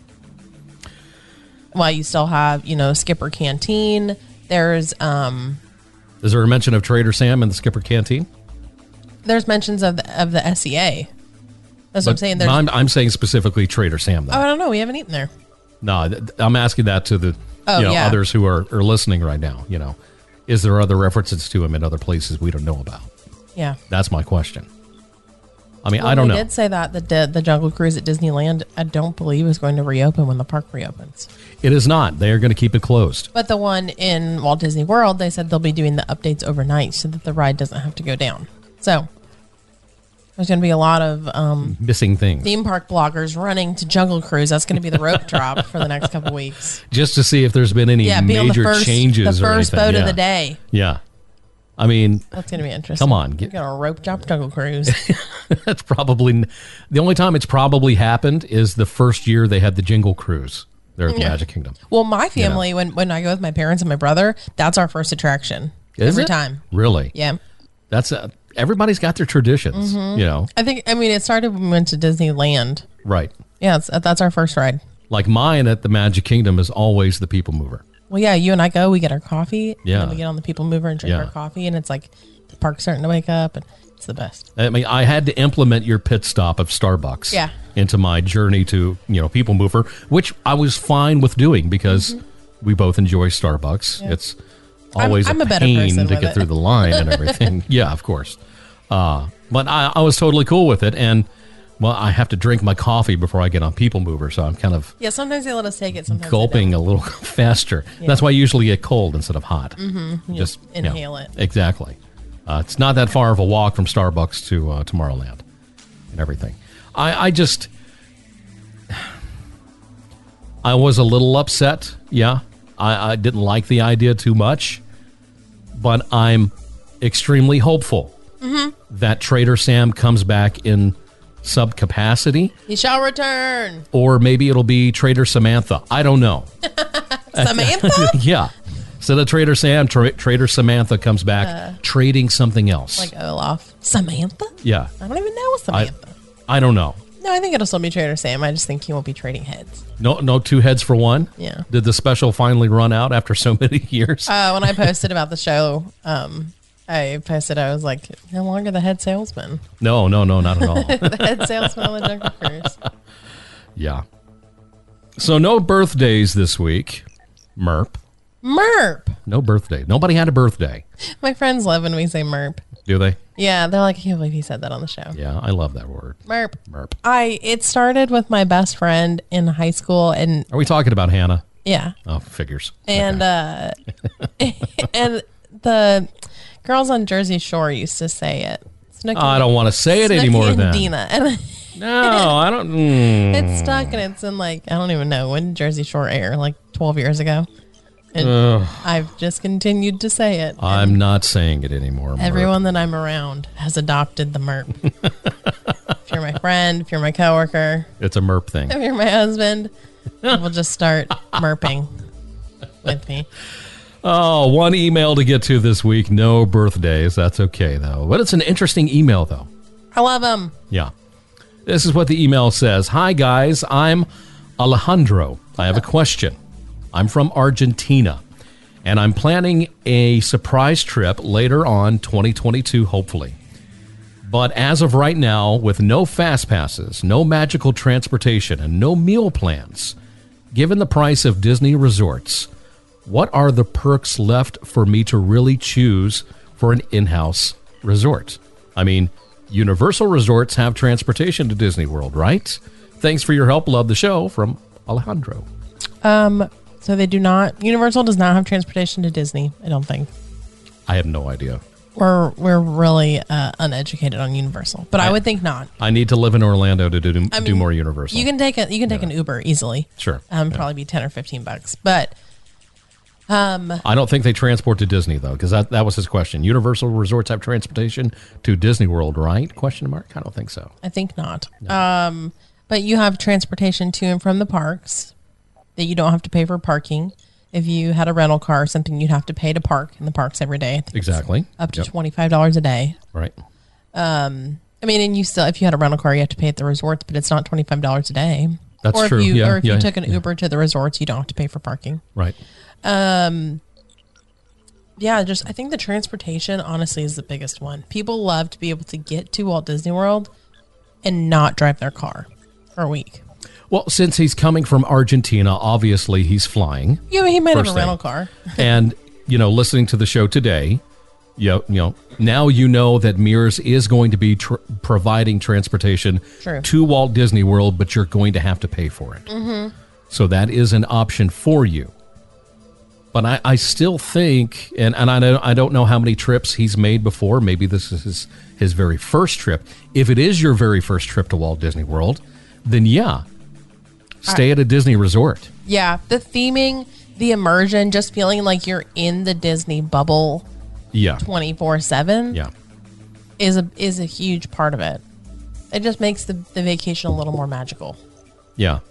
While you still have, you know, Skipper Canteen, there's um Is there a mention of Trader Sam in the Skipper Canteen? There's mentions of the, of the S E A. That's what I'm saying. There's, I'm, I'm saying specifically Trader Sam, though. Oh, I don't know. We haven't eaten there. No, th- I'm asking that to the Oh, you know, yeah. others who are, are listening right now. You know, is there other references to him in other places we don't know about? Yeah. That's my question. I mean, Well, I don't they know. did say that the, the the Jungle Cruise at Disneyland, I don't believe, is going to reopen when the park reopens. It is not. They are going to keep it closed. But the one in Walt Disney World, they said they'll be doing the updates overnight so that the ride doesn't have to go down. So there's going to be a lot of um, Missing things. theme park bloggers running to Jungle Cruise. That's going to be the rope drop for the next couple weeks. Just to see if there's been any Yeah, be on the major first- changes the or first anything. boat of Yeah. the day. Yeah. I mean, That's going to be interesting. come on. We're Get, going to rope drop Jungle Cruise. that's probably n- the only time it's probably happened is the first year they had the Jingle Cruise there at the Yeah. Magic Kingdom. Well, my family, when, when I go with my parents and my brother, that's our first attraction. Is every it? time. Really? Yeah. That's uh, everybody's got their traditions, Mhm. you know. I think, I mean, it started when we went to Disneyland. Right. Yeah, it's, that's our first ride. Like mine at the Magic Kingdom is always the People Mover. Well, yeah, you and I go, we get our coffee. Yeah. And then we get on the People Mover and drink Yeah. our coffee, and it's like the park's starting to wake up, and it's the best. I mean, I had to implement your pit stop of Starbucks Yeah. into my journey to, you know, People Mover, which I was fine with doing because we both enjoy Starbucks. Yeah. It's always I'm a a better pain person to with get it. through the line and everything. Yeah, of course. Uh, but I, I was totally cool with it. And, well, I have to drink my coffee before I get on People Mover, so I'm kind of Yeah, sometimes they let us take it, sometimes they gulping a little faster. Yeah. That's why I usually get cold instead of hot. Mhm. You Just just inhale it. Exactly. Uh, it's not that far of a walk from Starbucks to uh, Tomorrowland and everything. I, I just, I was a little upset. Yeah, I, I didn't like the idea too much, but I'm extremely hopeful Mhm. that Trader Sam comes back in sub capacity. He shall return. Or maybe it'll be Trader Samantha. I don't know. Samantha? Yeah. Instead of Trader Sam, tra- Trader Samantha comes back Uh. trading something else. Like Olaf. Samantha? yeah. I don't even know a I, Samantha. I don't know. no, I think it'll still be Trader Sam. I just think he won't be trading heads. No, no two heads for one. Yeah. Did the special finally run out after so many years? Uh, when I posted about the show, um, I posted, I was like, no longer the head salesman. No, no, no, not at all. the head salesman on the Jungle Cruise. Yeah. So no birthdays this week. Merp. Merp. No birthday. Nobody had a birthday. My friends love when we say merp. Do they? Yeah, they're like, I can't believe he said that on the show. Yeah, I love that word. Merp. Merp. I it started with my best friend in high school, and Are we talking about Hannah? yeah, Oh, figures. and uh, and the girls on Jersey Shore used to say it. Snooki, I don't want to say it Snooki anymore and then. Dina, and No, I don't. mm. it's stuck, and it's in like I don't even know when did Jersey Shore air, like twelve years ago. And Ugh. I've just continued to say it. I'm not saying it anymore. Merp. Everyone that I'm around has adopted the merp. If you're my friend, if you're my coworker, It's a Merp thing. if you're my husband, we'll just start merping with me. Oh, one email to get to this week. No birthdays. That's okay, though. But it's an interesting email, though. I love them. Yeah. This is what the email says. Hi, guys. I'm Alejandro. I have a question. I'm from Argentina, and I'm planning a surprise trip later on twenty twenty-two, hopefully. But as of right now, with no fast passes, no magical transportation, and no meal plans, given the price of Disney resorts, what are the perks left for me to really choose for an in-house resort? I mean, Universal Resorts have transportation to Disney World, right? Thanks for your help. Love the show. From Alejandro. Um, so they do not. Universal does not have transportation to Disney, I don't think. I have no idea. We're we're really uh, uneducated on Universal, but I, I would think not. I need to live in Orlando to do, I mean, do more Universal. You can take a you can take yeah. an Uber easily. Sure, um, yeah. probably be ten or fifteen bucks, but um, I don't think they transport to Disney though, because that, that was his question. Universal Resorts have transportation to Disney World, right? Question mark. I don't think so. I think not. No. Um, but you have transportation to and from the parks that you don't have to pay for parking. If you had a rental car or something, you'd have to pay to park in the parks every day. Exactly. Up to yep. twenty-five dollars a day. Right. Um, I mean, and you still, if you had a rental car, you have to pay at the resorts, but it's not twenty-five dollars a day. That's or if true. You, yeah, or if yeah, you took an yeah. Uber to the resorts, you don't have to pay for parking. Right. Um, yeah, just, I think the transportation, honestly, is the biggest one. People love to be able to get to Walt Disney World and not drive their car for a week. Well, since he's coming from Argentina, obviously he's flying. Yeah, he might have a thing. rental car. And, you know, listening to the show today, you know, you know now you know that Mears is going to be tr- providing transportation True. to Walt Disney World, but you're going to have to pay for it. Mm-hmm. So that is an option for you. But I, I still think, and, and I, don't, I don't know how many trips he's made before. Maybe this is his, his very first trip. If it is your very first trip to Walt Disney World, then yeah, stay at a Disney resort. Yeah, the theming, the immersion, just feeling like you're in the Disney bubble yeah. twenty-four seven yeah. is a is a huge part of it. It just makes the, the vacation a little more magical. Yeah.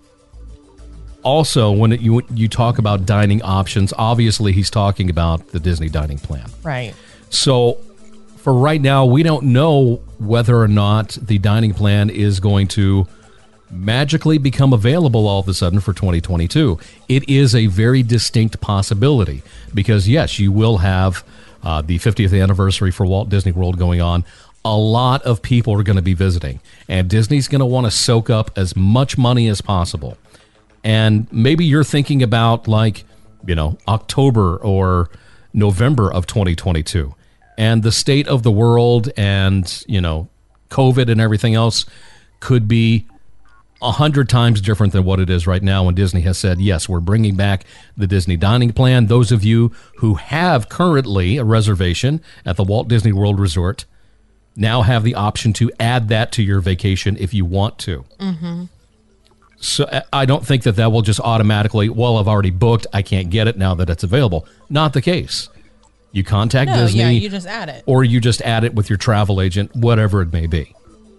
Also, when it, you you talk about dining options, obviously he's talking about the Disney dining plan. Right. So for right now, we don't know whether or not the dining plan is going to magically become available all of a sudden for twenty twenty-two. It is a very distinct possibility because, yes, you will have uh, the fiftieth anniversary for Walt Disney World going on. A lot of people are going to be visiting, and Disney's going to want to soak up as much money as possible. And maybe you're thinking about, like, you know, October or November of twenty twenty-two, and the state of the world and, you know, COVID and everything else could be a hundred times different than what it is right now when Disney has said, yes, we're bringing back the Disney dining plan. Those of you who have currently a reservation at the Walt Disney World Resort now have the option to add that to your vacation if you want to. Mm-hmm. So I don't think that that will just automatically, well, I've already booked, I can't get it now that it's available. Not the case. You contact no, Disney. Yeah, you just add it. Or you just add it with your travel agent, whatever it may be.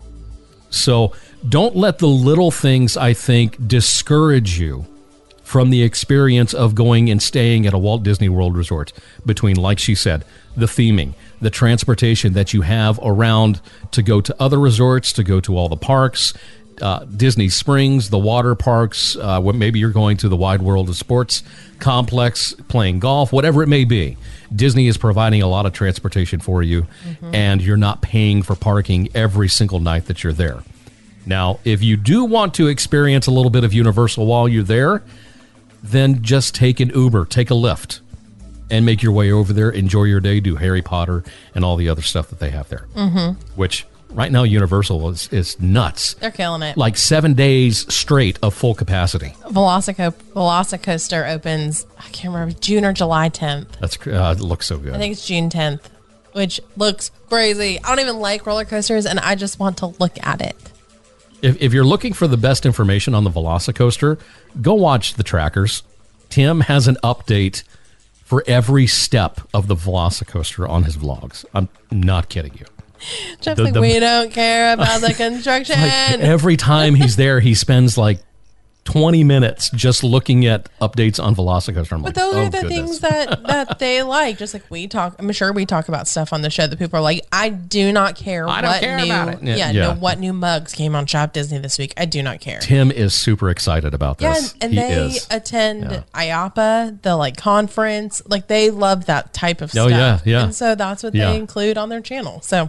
So don't let the little things, I think, discourage you from the experience of going and staying at a Walt Disney World Resort between, like she said, the theming, the transportation that you have around to go to other resorts, to go to all the parks, uh, Disney Springs, the water parks, uh, maybe you're going to the Wide World of Sports complex, playing golf, whatever it may be. Disney is providing a lot of transportation for you, mm-hmm. and you're not paying for parking every single night that you're there. Now, if you do want to experience a little bit of Universal while you're there, then just take an Uber, take a Lyft, and make your way over there, enjoy your day, do Harry Potter and all the other stuff that they have there. Mm-hmm. Which, right now, Universal is, is nuts. They're killing it. Like seven days straight of full capacity. Velocico- Velocicoaster opens, I can't remember, June or July tenth. That's uh, it looks so good. I think it's June tenth, which looks crazy. I don't even like roller coasters, and I just want to look at it. If, if you're looking for the best information on the Velocicoaster, go watch the trackers. Tim has an update for every step of the Velocicoaster on his vlogs. I'm not kidding you. Jeff's The- like, the- we don't care about the construction. Like every time he's there, he spends like twenty minutes just looking at updates on Velocicoaster. I'm But like, those oh, are the goodness. things that, that they like. Just like we talk, I'm sure we talk about stuff on the show that people are like, I do not care I don't what care new, about it. yeah, Yeah. know Yeah. what new mugs came on Shop Disney this week. I do not care. Tim is super excited about Yeah, this. and, and he they is. attend Yeah. I A P A, the like conference. Like they love that type of Oh, stuff. yeah, yeah. And so that's what Yeah. they include on their channel. So,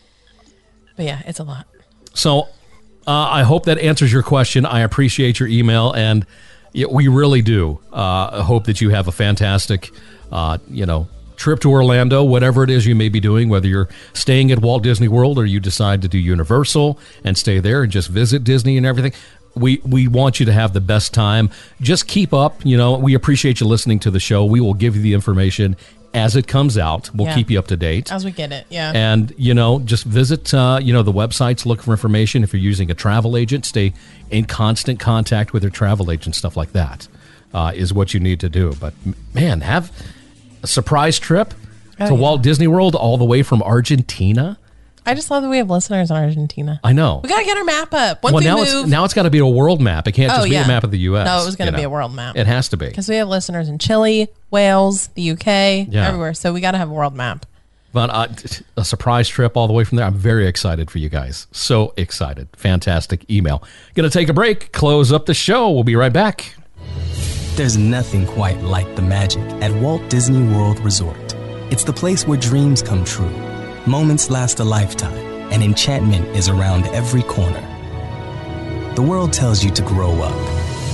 but yeah, it's a lot. So uh, I hope that answers your question. I appreciate your email, and yeah, we really do uh, hope that you have a fantastic, uh, you know, trip to Orlando, whatever it is you may be doing, whether you're staying at Walt Disney World or you decide to do Universal and stay there and just visit Disney and everything. We, we want you to have the best time. Just keep up. You know, we appreciate you listening to the show. We will give you the information as it comes out. We'll Yeah. keep you up to date. As we get it. Yeah. And, you know, just visit, uh, you know, the websites, look for information. If you're using a travel agent, stay in constant contact with your travel agent, stuff like that uh, is what you need to do. But, m- man, have a surprise trip Oh, to yeah. Walt Disney World all the way from Argentina. I just love that we have listeners in Argentina. I know. We got to get our map up. Once well, we now move. it's now it's got to be a world map. It can't Oh, just be yeah. a map of the U S. No, it was going you to be know. a world map. It has to be. Because we have listeners in Chile, Wales, the U K, Yeah. everywhere. So we got to have a world map. But uh, t- a surprise trip all the way from there. I'm very excited for you guys. So excited. Fantastic email. Going to take a break, close up the show. We'll be right back. There's nothing quite like the magic at Walt Disney World Resort. It's the place where dreams come true, moments last a lifetime, and enchantment is around every corner. The world tells you to grow up.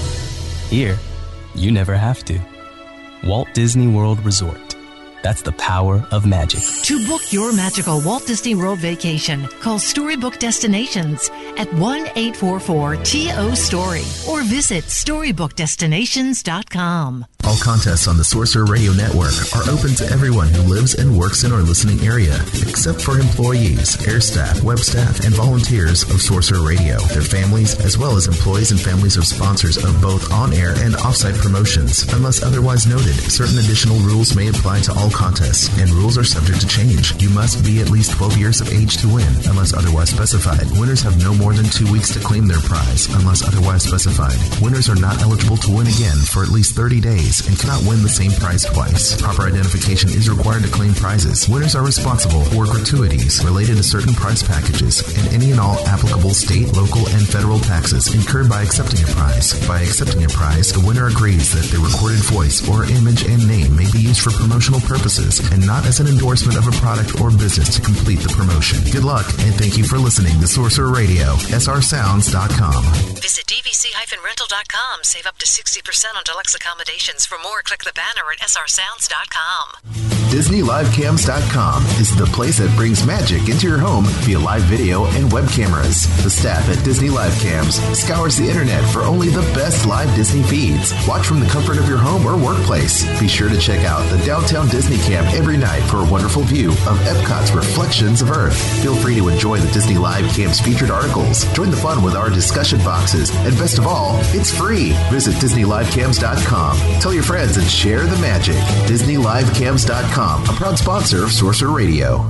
Here, you never have to. Walt Disney World Resort. That's the power of magic. To book your magical Walt Disney World vacation, call Storybook Destinations at one eight four four T O story or visit storybook destinations dot com. All contests on the Sorcerer Radio Network are open to everyone who lives and works in our listening area, except for employees, air staff, web staff, and volunteers of Sorcerer Radio, their families, as well as employees and families of sponsors of both on-air and off-site promotions. Unless otherwise noted, certain additional rules may apply to all contests, and rules are subject to change. You must be at least twelve years of age to win, unless otherwise specified. Winners have no more than two weeks to claim their prize, unless otherwise specified. Winners are not eligible to win again for at least thirty days and cannot win the same prize twice. Proper identification is required to claim prizes. Winners are responsible for gratuities related to certain prize packages and any and all applicable state, local, and federal taxes incurred by accepting a prize. By accepting a prize, the winner agrees that the recorded voice or image and name may be used for promotional purposes and not as an endorsement of a product or business to complete the promotion. Good luck, and thank you for listening to Sorcerer Radio, S R sounds dot com. Visit D V C rental dot com. Save up to sixty percent on deluxe accommodations. For more, click the banner at S R sounds dot com. Disney Live Cams dot com is the place that brings magic into your home via live video and web cameras. The staff at Disney Live Cams scours the internet for only the best live Disney feeds. Watch from the comfort of your home or workplace. Be sure to check out the Downtown Disney Cam every night for a wonderful view of Epcot's Reflections of Earth. Feel free to enjoy the Disney Live Cams featured articles. Join the fun with our discussion boxes. And best of all, it's free. Visit Disney Live Cams dot com. Tell your friends and share the magic. Disney Live Cams dot com, a proud sponsor of Sorcerer Radio.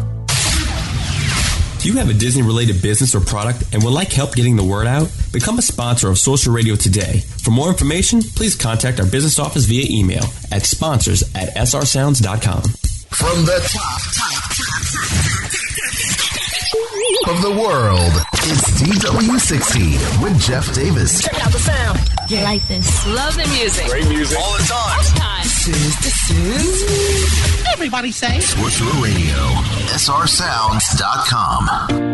Do you have a Disney-related business or product and would like help getting the word out? Become a sponsor of Sorcerer Radio today. For more information, please contact our business office via email at sponsors at S R sounds dot com. From the top, top, top, top of the world, it's D W sixty with Jeff Davis. Check out the sound. You like this? Love the music. Great music. All the time. All the time. This, this is... Everybody say. Sorcerer Radio, S R sounds dot com.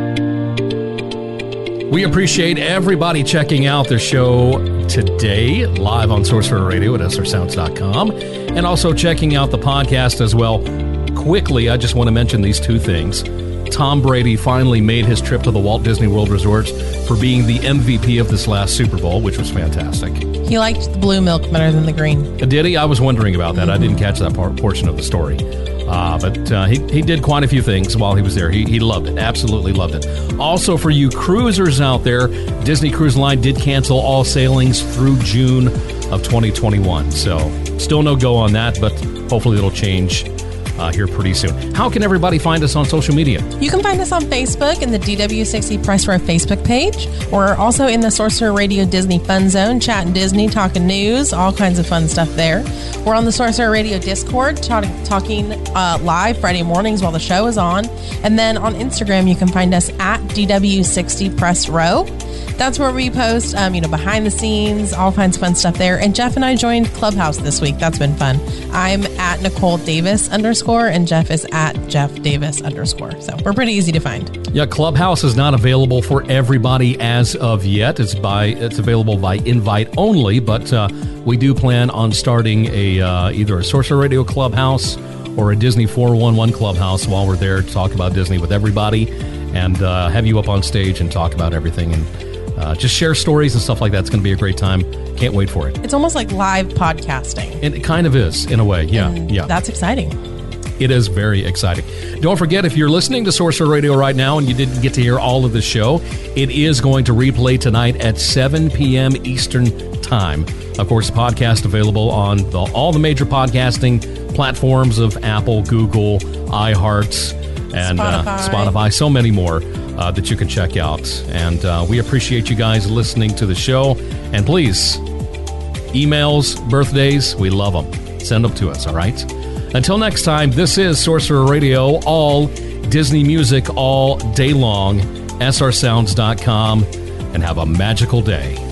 We appreciate everybody checking out the show today, live on Sorcerer Radio at S R sounds dot com, and also checking out the podcast as well. Quickly, I just want to mention these two things. Tom Brady finally made his trip to the Walt Disney World Resort for being the M V P of this last Super Bowl, which was fantastic. He liked the blue milk better than the green. Did he? I was wondering about that. Mm-hmm. I didn't catch that part, portion of the story. Uh, but uh, he, he did quite a few things while he was there. He, he loved it. Absolutely loved it. Also, for you cruisers out there, Disney Cruise Line did cancel all sailings through June of twenty twenty-one. So still no go on that, but hopefully it'll change uh, here pretty soon. How can everybody find us on social media? You can find us on Facebook in the D W sixty Press Row Facebook page. We're also in the Sorcerer Radio Disney Fun Zone, chatting Disney, talking news, all kinds of fun stuff there. We're on the Sorcerer Radio Discord, talk, talking uh, live Friday mornings while the show is on. And then on Instagram, you can find us at D W sixty Press Row. That's where we post, um, you know, behind the scenes, all kinds of fun stuff there. And Jeff and I joined Clubhouse this week. That's been fun. I'm at Nicole Davis underscore, and Jeff is at Jeff Davis underscore. So we're pretty easy to find. Yeah, Clubhouse is not available for everybody as of yet. It's by it's available by invite only, but uh, we do plan on starting a uh, either a Sorcerer Radio Clubhouse or a Disney four one one Clubhouse while we're there to talk about Disney with everybody and uh, have you up on stage and talk about everything and Uh, just share stories and stuff like that. It's going to be a great time. Can't wait for it. It's almost like live podcasting. And it kind of is, in a way. Yeah, and yeah. That's exciting. It is very exciting. Don't forget, if you're listening to Sorcerer Radio right now and you didn't get to hear all of the show, it is going to replay tonight at seven p.m. Eastern Time. Of course, the podcast available on the, all the major podcasting platforms of Apple, Google, iHeart, and Spotify, uh, Spotify so many more. Uh, that you can check out. And uh, we appreciate you guys listening to the show. And please, emails, birthdays, we love them. Send them to us, all right? Until next time, this is Sorcerer Radio, all Disney music all day long, S R sounds dot com, and have a magical day.